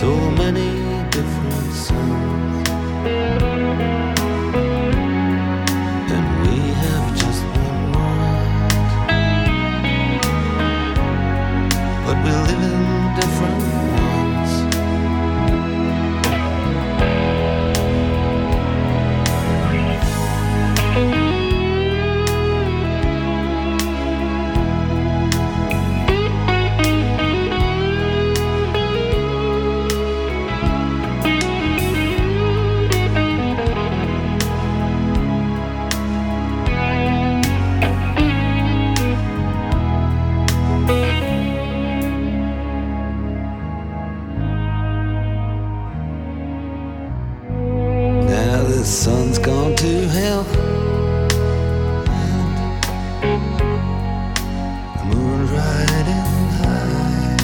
so many different songs, and we have just one world, but we live in different ones. The sun's gone to hell, the moon's riding high.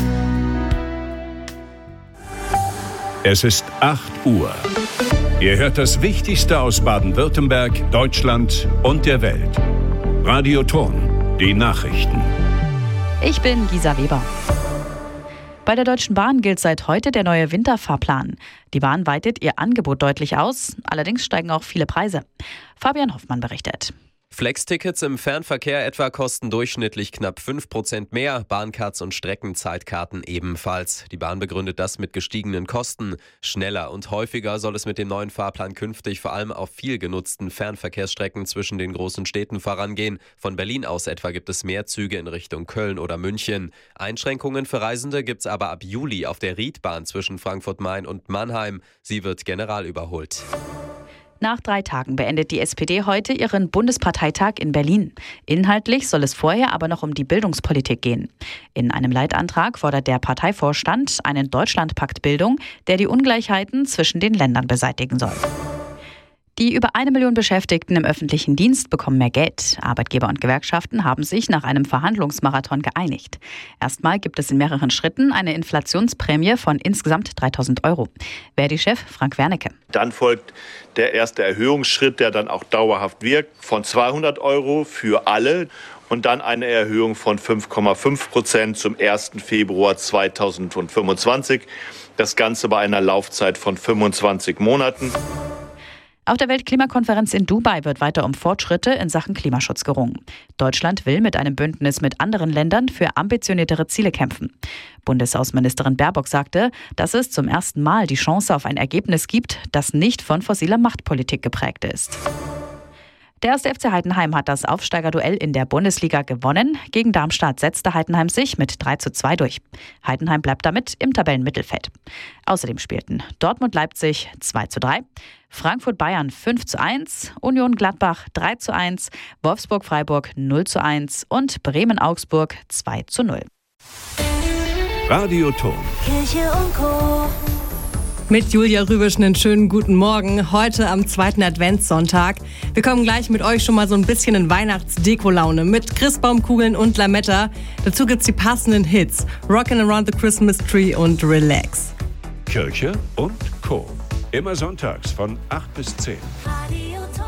Es ist 8 Uhr. Ihr hört das Wichtigste aus Baden-Württemberg, Deutschland und der Welt. Radio Thurn, die Nachrichten. Ich bin Gisa Weber. Bei der Deutschen Bahn gilt seit heute der neue Winterfahrplan. Die Bahn weitet ihr Angebot deutlich aus, allerdings steigen auch viele Preise. Fabian Hoffmann berichtet. Flex-Tickets im Fernverkehr etwa kosten durchschnittlich knapp 5% mehr, Bahncards und Streckenzeitkarten ebenfalls. Die Bahn begründet das mit gestiegenen Kosten. Schneller und häufiger soll es mit dem neuen Fahrplan künftig vor allem auf viel genutzten Fernverkehrsstrecken zwischen den großen Städten vorangehen. Von Berlin aus etwa gibt es mehr Züge in Richtung Köln oder München. Einschränkungen für Reisende gibt es aber ab Juli auf der Riedbahn zwischen Frankfurt-Main und Mannheim. Sie wird generalüberholt. Nach 3 Tagen beendet die SPD heute ihren Bundesparteitag in Berlin. Inhaltlich soll es vorher aber noch um die Bildungspolitik gehen. In einem Leitantrag fordert der Parteivorstand einen Deutschlandpakt Bildung, der die Ungleichheiten zwischen den Ländern beseitigen soll. Die über 1 Million Beschäftigten im öffentlichen Dienst bekommen mehr Geld. Arbeitgeber und Gewerkschaften haben sich nach einem Verhandlungsmarathon geeinigt. Erstmal gibt es in mehreren Schritten eine Inflationsprämie von insgesamt 3.000 €. Verdi-Chef Frank Wernicke. Dann folgt der erste Erhöhungsschritt, der dann auch dauerhaft wirkt, von 200 € für alle. Und dann eine Erhöhung von 5,5% zum 1. Februar 2025. Das Ganze bei einer Laufzeit von 25 Monaten. Auf der Weltklimakonferenz in Dubai wird weiter um Fortschritte in Sachen Klimaschutz gerungen. Deutschland will mit einem Bündnis mit anderen Ländern für ambitioniertere Ziele kämpfen. Bundesaußenministerin Baerbock sagte, dass es zum ersten Mal die Chance auf ein Ergebnis gibt, das nicht von fossiler Machtpolitik geprägt ist. Der 1. FC Heidenheim hat das Aufsteigerduell in der Bundesliga gewonnen. Gegen Darmstadt setzte Heidenheim sich mit 3:2 durch. Heidenheim bleibt damit im Tabellenmittelfeld. Außerdem spielten Dortmund-Leipzig 2:3, Frankfurt-Bayern 5:1, Union-Gladbach 3:1, Wolfsburg-Freiburg 0:1 und Bremen-Augsburg 2:0. Radio Thurn. Kirche und Co. Mit Julia Rübisch einen schönen guten Morgen, heute am 2. Adventssonntag. Wir kommen gleich mit euch schon mal so ein bisschen in Weihnachtsdeko-Laune mit Christbaumkugeln und Lametta. Dazu gibt's die passenden Hits, Rockin' Around the Christmas Tree und Relax. Kirche und Co. Immer sonntags von 8 bis 10. Radio Thurn.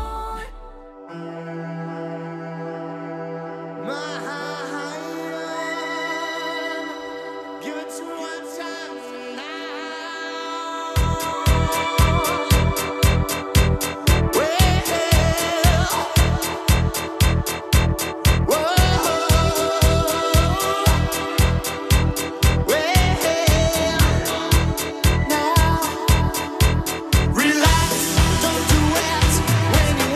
Relax, don't do it when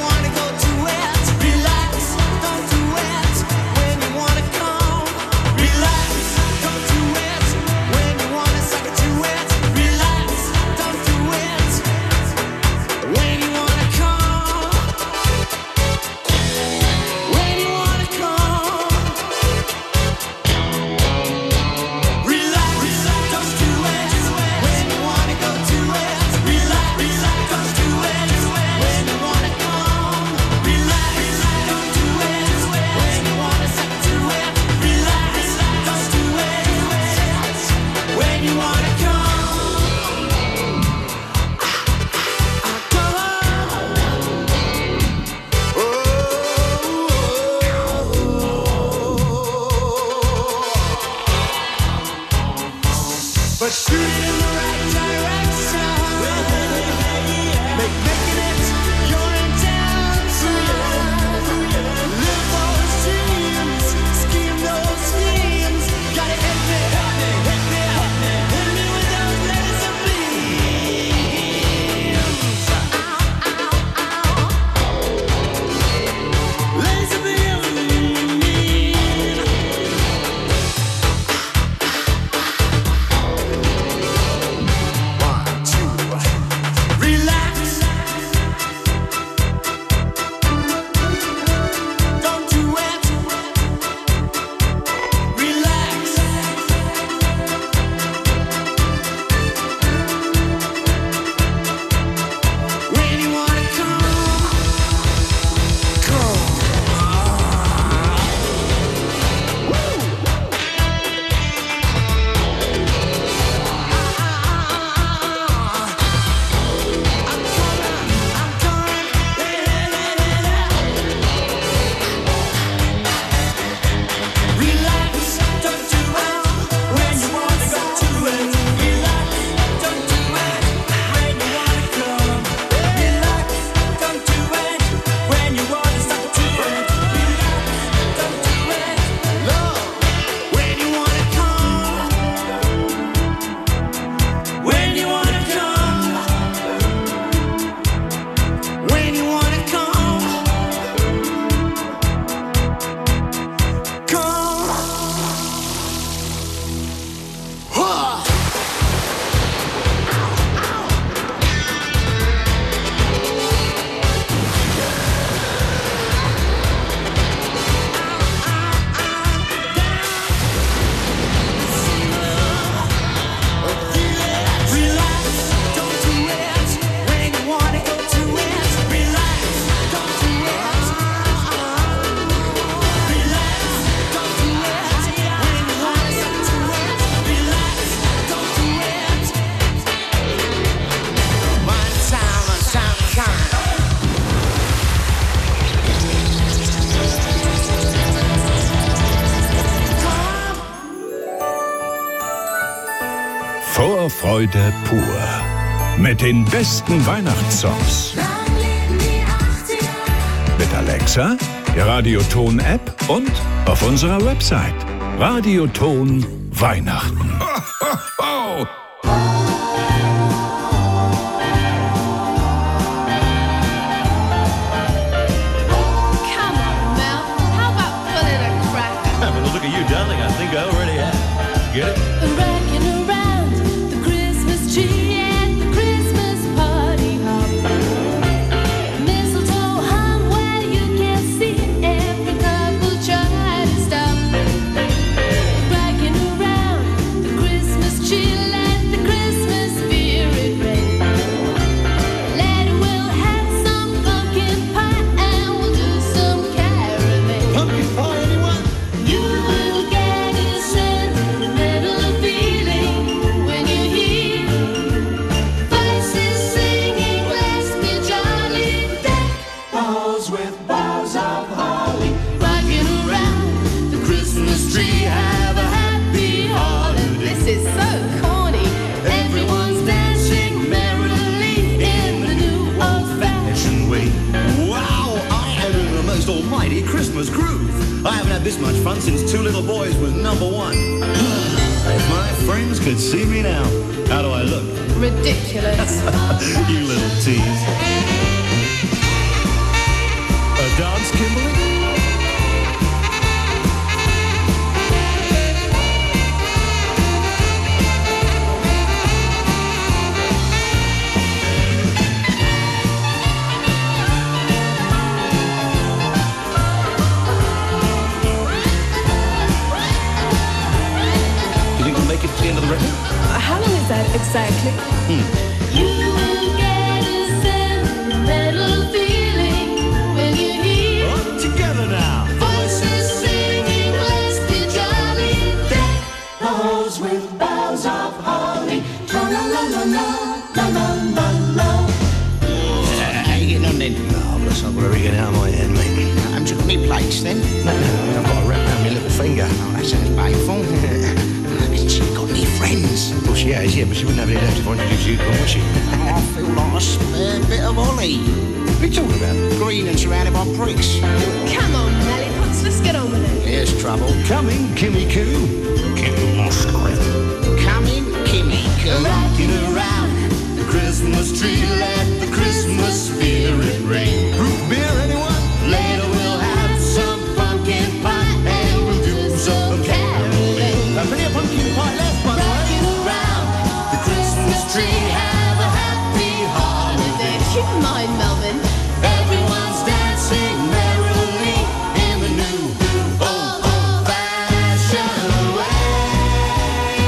but shoot it in the right direction. Making it your intention. Live those dreams, scheme those schemes. Gotta hit me with those laser beams. Laser beams. Vorfreude pur. Mit den besten Weihnachtssongs. Mit Alexa, der Radioton-App und auf unserer Website. Radioton Weihnachten. Ho, ho, ho. Look at you, darling. I think I already have. Get it? Rocking around the Christmas tree at the Christmas party hop. Mistletoe hung where you can see every couple try to stop. Rocking around the Christmas tree, let the Christmas spirit reign. Later we'll have some pumpkin pie and we'll do some caroling. Pumpkin pie, anyone? You will get a sentimental feeling when you hear voices singing, let's be jolly. Deck balls with boughs of holly, rocking around the Christmas tree. Have a happy holiday. This is so corny. Everyone's dancing merrily in the new old-fashioned way. Wow, I am in the most almighty Christmas groove. I haven't had this much fun since Two Little Boys was number one. If my friends could see me now, how do I look? Ridiculous. You little tease. A dance, Kimberly? You think we'll make it to the end of the record? How long is that exactly? You will get a sentimental feeling when you hear All together now. voices singing, let's be jolly. Deck the halls with boughs of holly. Tra-la-la-la-la, How you getting on then? Oh, bless, I've got to get out of my head, mate. Haven't you got any plates then? No, I've got to wrap around my little finger. Oh, that sounds painful. Has she got any friends? Well, she has, yeah, but she wouldn't have any left if I introduced you to her, would she? I feel like a spare bit of Ollie. What are you talking about? Green and surrounded by pricks. Come on, Lollipops, let's get on with it. Here's trouble. Coming, Kimmy Coo. Kim Musgrave. Coming, Kimmy Coo. Rocking around the Christmas tree, let the Christmas spirit ring. Root beer, anyone? Later we'll have some pumpkin pie and we'll do some caroling. Plenty of pumpkin pie left, by the way. Rocking around the Christmas tree, have a happy holiday. Keep in mind, Melvin. Everyone's dancing merrily in the new old-fashioned way.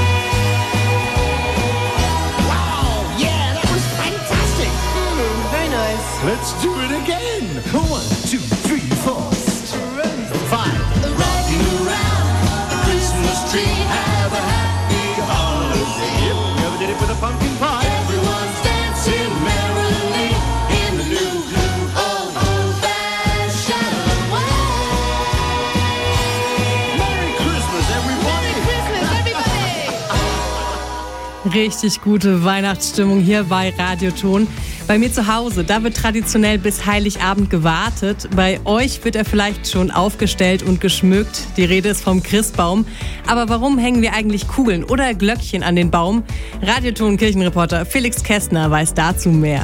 Wow, yeah, that was fantastic. Very nice. Let's do it again. 1, 2, 3, 4. 5. Rocking around the Christmas tree, have a happy holiday. Yep, we never did it with a pumpkin pie. Everyone's dancing merrily in the new old-fashioned way. Merry Christmas, everybody. Christmas, everybody. Richtig gute Weihnachtsstimmung hier bei Radioton. Bei mir zu Hause, da wird traditionell bis Heiligabend gewartet. Bei euch wird er vielleicht schon aufgestellt und geschmückt. Die Rede ist vom Christbaum. Aber warum hängen wir eigentlich Kugeln oder Glöckchen an den Baum? Radioton-Kirchenreporter Felix Kästner weiß dazu mehr.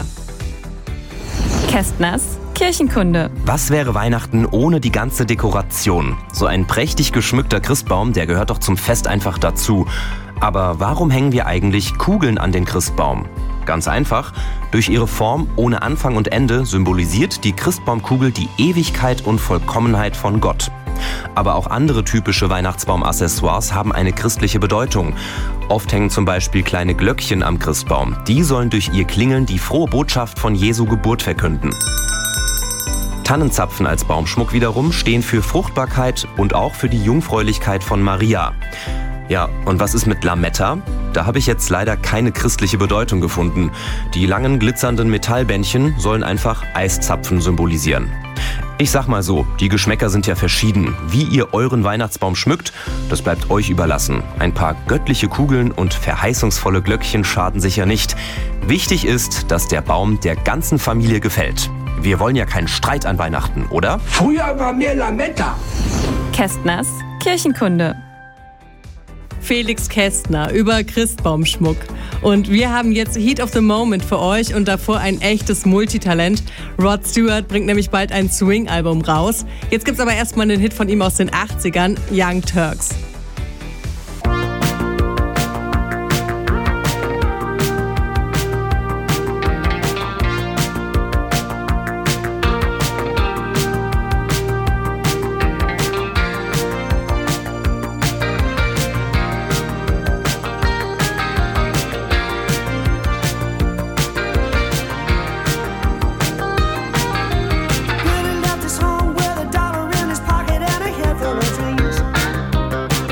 Kästners Kirchenkunde. Was wäre Weihnachten ohne die ganze Dekoration? So ein prächtig geschmückter Christbaum, der gehört doch zum Fest einfach dazu. Aber warum hängen wir eigentlich Kugeln an den Christbaum? Ganz einfach, durch ihre Form ohne Anfang und Ende symbolisiert die Christbaumkugel die Ewigkeit und Vollkommenheit von Gott. Aber auch andere typische Weihnachtsbaumaccessoires haben eine christliche Bedeutung. Oft hängen zum Beispiel kleine Glöckchen am Christbaum. Die sollen durch ihr Klingeln die frohe Botschaft von Jesu Geburt verkünden. Tannenzapfen als Baumschmuck wiederum stehen für Fruchtbarkeit und auch für die Jungfräulichkeit von Maria. Ja, und was ist mit Lametta? Da habe ich jetzt leider keine christliche Bedeutung gefunden. Die langen, glitzernden Metallbändchen sollen einfach Eiszapfen symbolisieren. Ich sag mal so, die Geschmäcker sind ja verschieden. Wie ihr euren Weihnachtsbaum schmückt, das bleibt euch überlassen. Ein paar göttliche Kugeln und verheißungsvolle Glöckchen schaden sicher nicht. Wichtig ist, dass der Baum der ganzen Familie gefällt. Wir wollen ja keinen Streit an Weihnachten, oder? Früher war mehr Lametta. Kästners Kirchenkunde. Felix Kästner über Christbaumschmuck. Und wir haben jetzt Heat of the Moment für euch und davor ein echtes Multitalent. Rod Stewart bringt nämlich bald ein Swing-Album raus. Jetzt gibt's aber erstmal einen Hit von ihm aus den 80ern, Young Turks. Running down this home with a dollar in his pocket and a head full of dreams.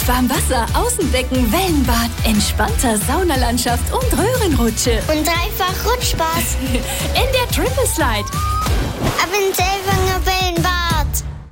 Mit Warmwasser, Außenbecken, Wellenbad, entspannter Saunalandschaft und Röhrenrutsche. Und dreifach Rutschspaß. In der Triple Slide. Ab ins Elvanger Wellenbad.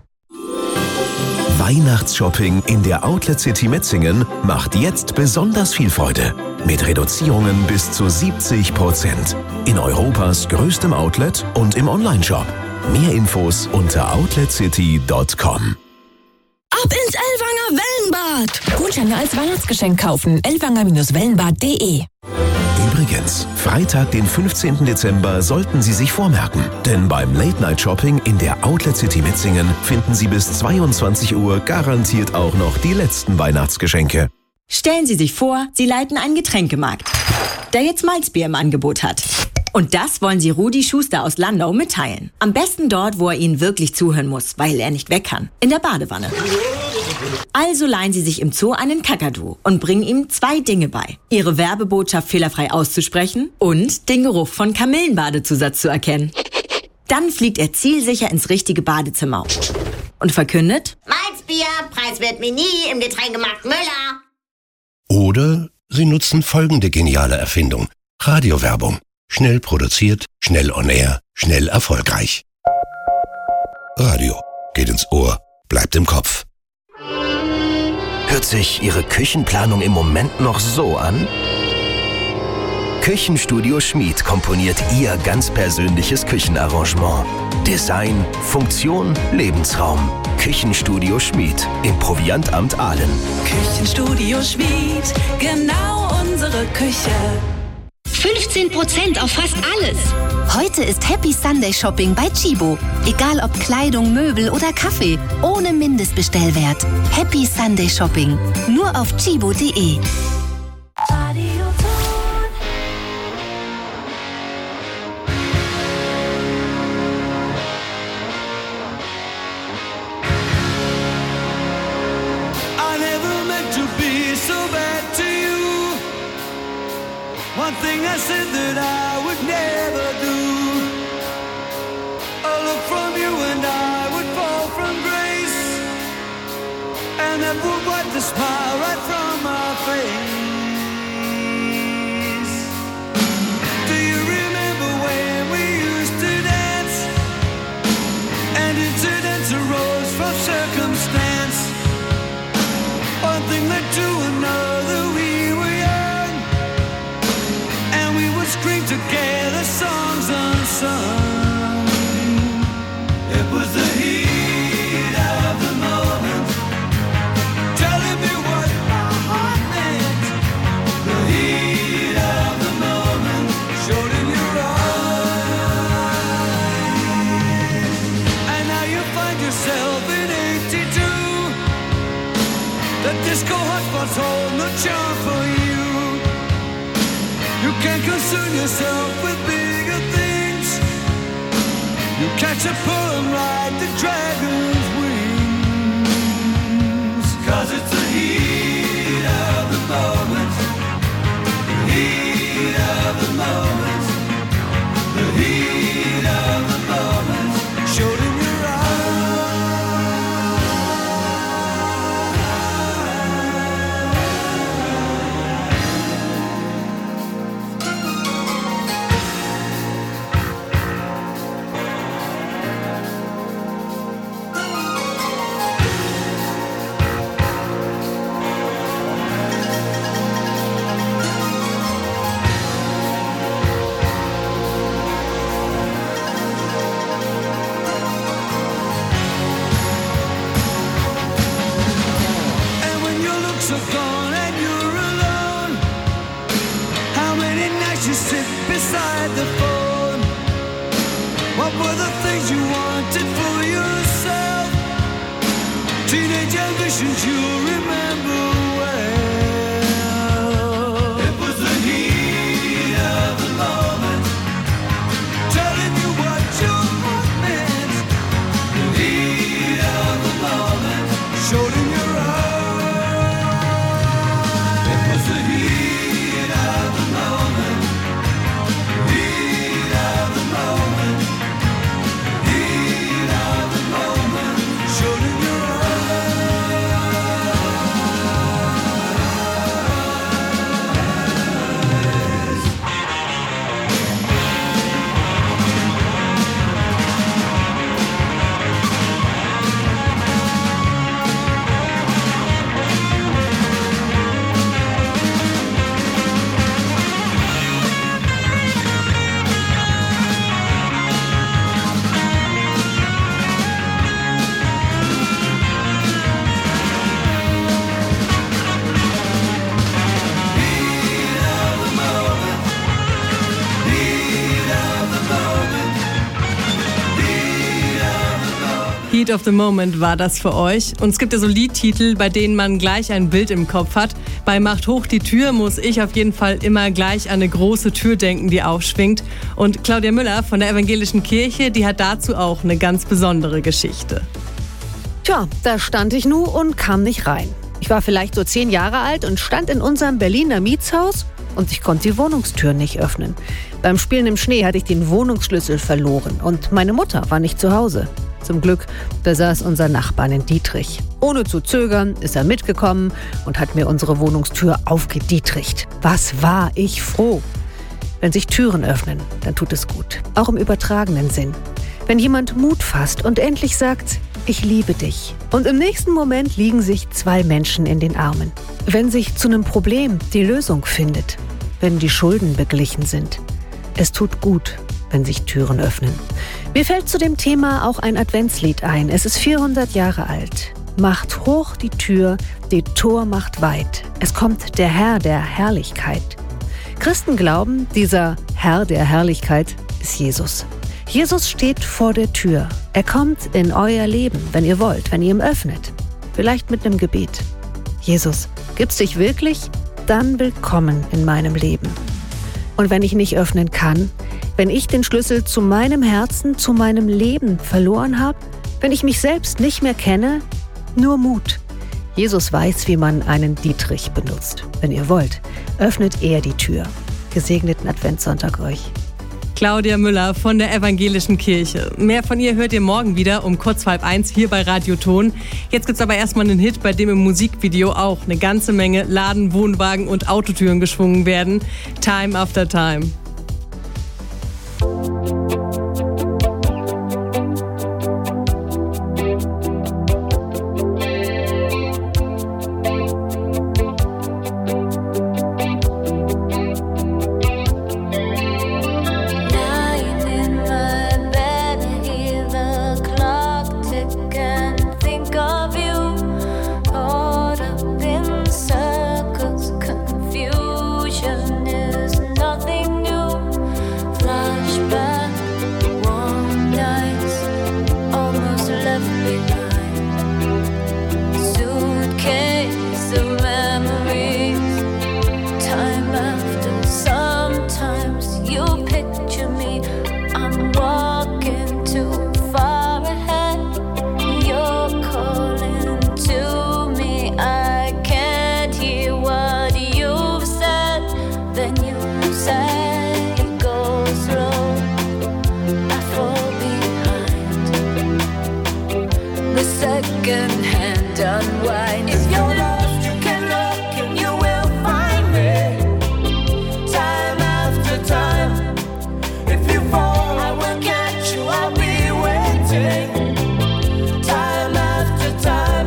Weihnachtsshopping in der Outlet City Metzingen macht jetzt besonders viel Freude. Mit Reduzierungen bis zu 70%. In Europas größtem Outlet und im Onlineshop. Mehr Infos unter outletcity.com. Ab ins Elvanger Wellenbad. Gutscheine als Weihnachtsgeschenk kaufen. elvanger-wellenbad.de. Übrigens, Freitag, den 15. Dezember sollten Sie sich vormerken. Denn beim Late-Night-Shopping in der Outlet City Metzingen finden Sie bis 22 Uhr garantiert auch noch die letzten Weihnachtsgeschenke. Stellen Sie sich vor, Sie leiten einen Getränkemarkt, der jetzt Malzbier im Angebot hat. Und das wollen Sie Rudi Schuster aus Landau mitteilen. Am besten dort, wo er Ihnen wirklich zuhören muss, weil er nicht weg kann. In der Badewanne. Also leihen Sie sich im Zoo einen Kakadu und bringen ihm 2 Dinge bei. Ihre Werbebotschaft fehlerfrei auszusprechen und den Geruch von Kamillenbadezusatz zu erkennen. Dann fliegt er zielsicher ins richtige Badezimmer und verkündet: Malzbier, preiswert Mini im Getränkemarkt Müller. Oder Sie nutzen folgende geniale Erfindung. Radiowerbung. Schnell produziert, schnell on air, schnell erfolgreich. Radio. Geht ins Ohr, bleibt im Kopf. Hört sich Ihre Küchenplanung im Moment noch so an? Küchenstudio Schmid komponiert Ihr ganz persönliches Küchenarrangement. Design, Funktion, Lebensraum. Küchenstudio Schmid im Proviantamt Aalen. Küchenstudio Schmid, genau unsere Küche. 15% auf fast alles. Heute ist Happy Sunday Shopping bei Chibo. Egal ob Kleidung, Möbel oder Kaffee. Ohne Mindestbestellwert. Happy Sunday Shopping. Nur auf chibo.de. One thing I said that I would never do. A look from you and I would fall from grace, and that would wipe the smile right from my face. Do you remember when we used to dance, and incidents arose from circumstance? One thing led to another, we were young, and we would scream together songs unsung. It was the heat of the moment, telling me what my heart meant. The heat of the moment showed in your eyes, and now you find yourself in 82. The disco hotspots hold no charm for you. You can't concern yourself with bigger things. You catch a pull and ride the dragon's wings. 'Cause it's the heat of the moment. The heat of the moment. The heat of the moment showed in your are gone and you're alone. How many nights you sit beside the phone? What were the things you wanted for yourself? Teenage ambitions you remember well. It was the heat of the moment, telling you what your heart meant. The heat of the moment showed in your eyes. The heat of the moment, the heat Heat of the Moment war das für euch. Und es gibt ja so Liedtitel, bei denen man gleich ein Bild im Kopf hat. Bei Macht hoch die Tür muss ich auf jeden Fall immer gleich an eine große Tür denken, die aufschwingt. Und Claudia Müller von der Evangelischen Kirche, die hat dazu auch eine ganz besondere Geschichte. Tja, da stand ich nun und kam nicht rein. Ich war vielleicht so 10 Jahre alt und stand in unserem Berliner Mietshaus und ich konnte die Wohnungstür nicht öffnen. Beim Spielen im Schnee hatte ich den Wohnungsschlüssel verloren und meine Mutter war nicht zu Hause. Zum Glück besaß unser Nachbar einen Dietrich. Ohne zu zögern ist er mitgekommen und hat mir unsere Wohnungstür aufgedietricht. Was war ich froh! Wenn sich Türen öffnen, dann tut es gut. Auch im übertragenen Sinn. Wenn jemand Mut fasst und endlich sagt, ich liebe dich. Und im nächsten Moment liegen sich 2 Menschen in den Armen. Wenn sich zu einem Problem die Lösung findet. Wenn die Schulden beglichen sind. Es tut gut, wenn sich Türen öffnen. Mir fällt zu dem Thema auch ein Adventslied ein. Es ist 400 Jahre alt. Macht hoch die Tür, die Tor macht weit. Es kommt der Herr der Herrlichkeit. Christen glauben, dieser Herr der Herrlichkeit ist Jesus. Jesus steht vor der Tür. Er kommt in euer Leben, wenn ihr wollt, wenn ihr ihm öffnet. Vielleicht mit einem Gebet. Jesus, gibt's dich wirklich? Dann willkommen in meinem Leben. Und wenn ich nicht öffnen kann, wenn ich den Schlüssel zu meinem Herzen, zu meinem Leben verloren habe, wenn ich mich selbst nicht mehr kenne, nur Mut. Jesus weiß, wie man einen Dietrich benutzt. Wenn ihr wollt, öffnet er die Tür. Gesegneten Adventssonntag euch. Claudia Müller von der Evangelischen Kirche. Mehr von ihr hört ihr morgen wieder um kurz vor 12:30 hier bei Radio Ton. Jetzt gibt's aber erstmal einen Hit, bei dem im Musikvideo auch eine ganze Menge Laden, Wohnwagen und Autotüren geschwungen werden. Time After Time. Second-hand unwind. If you're lost, you can look and you will find me. Time after time. If you fall, I will catch you. I'll be waiting. Time after time.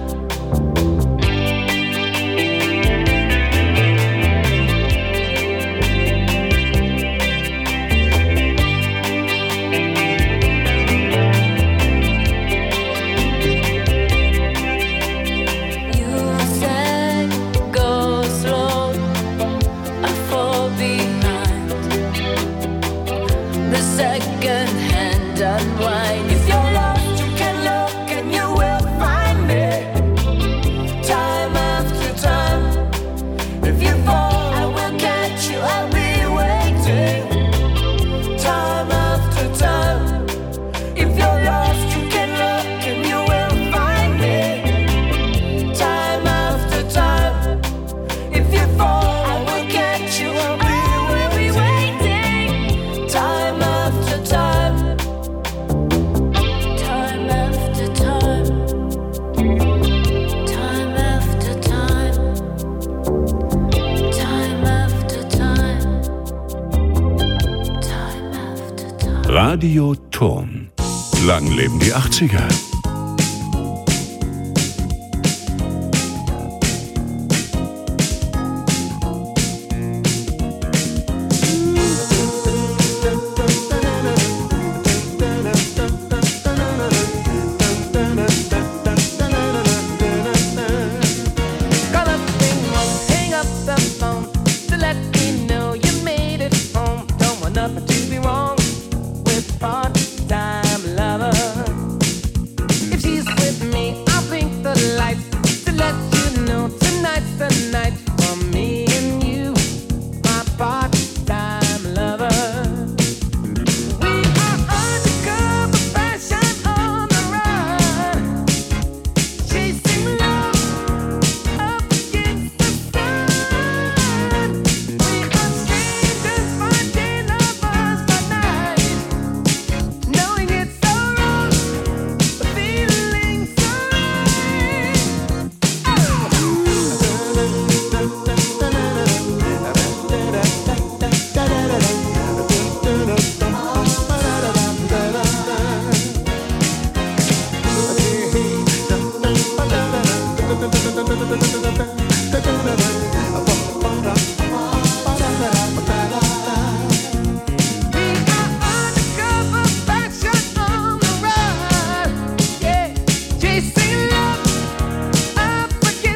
Second-hand unwind. If you're lost, you can look and you will find me. Time after time. If you fall, I will catch you. I'll be waiting. Time after time. If you're lost, you can look and you will find me. Time after time. If you fall, I will catch you. I'll be waiting. Time after time. Time after time. Time after time. Time after time. Time after time. Radio Ton. Lang leben die 80er.